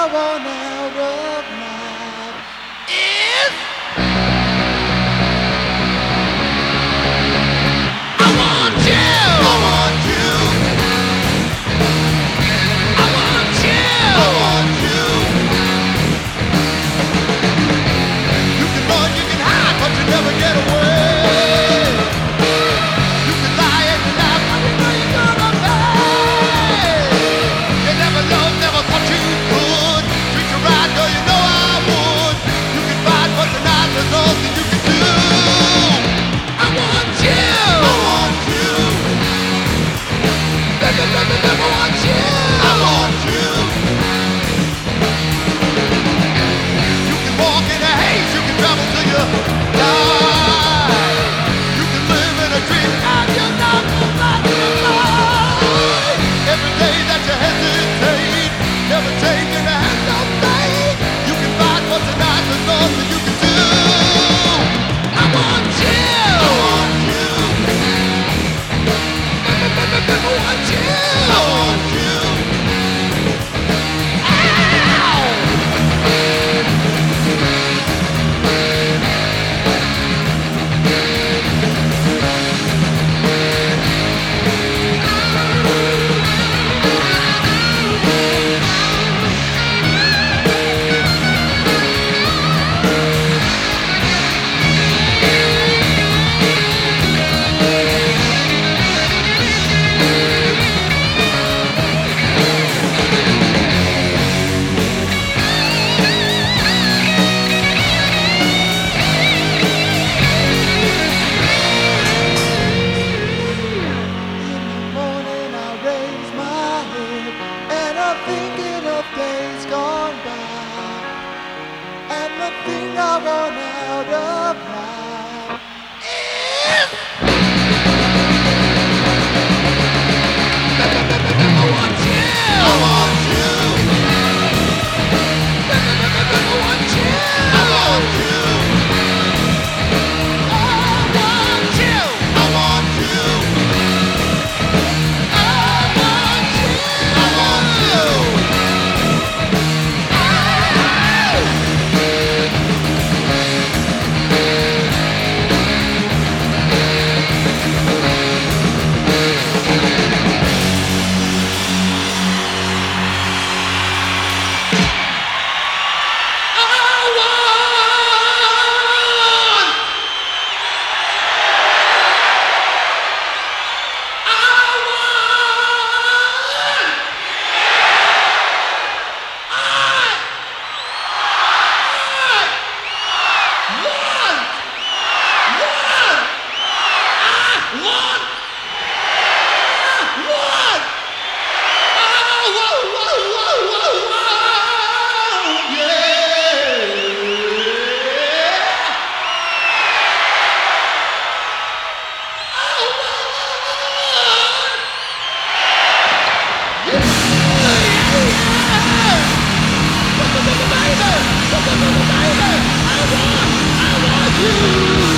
want out of life is I want you. I want you. I want you. I want you. You can run, you can hide, but you never get away. You can lie and laugh, but you know you're gonna pay. You never loved, never thought you could. Treat you right, girl, you know I would. You can fight, but tonight there's nothing you can do. I want you. I want you. Baby, baby, baby, I want you. I want you. You can walk in a haze, you can travel till you die. You can live in a dream and you're not alive. Every day that you hesitate, never taking a hand of fate. You can fight, but tonight there's nothing you can do. I want you. I want you. I want you. I want you. Days gone by, and the thing I want out of life is I want you. I want you. I want you. I want you. I want you. I want you. I want you.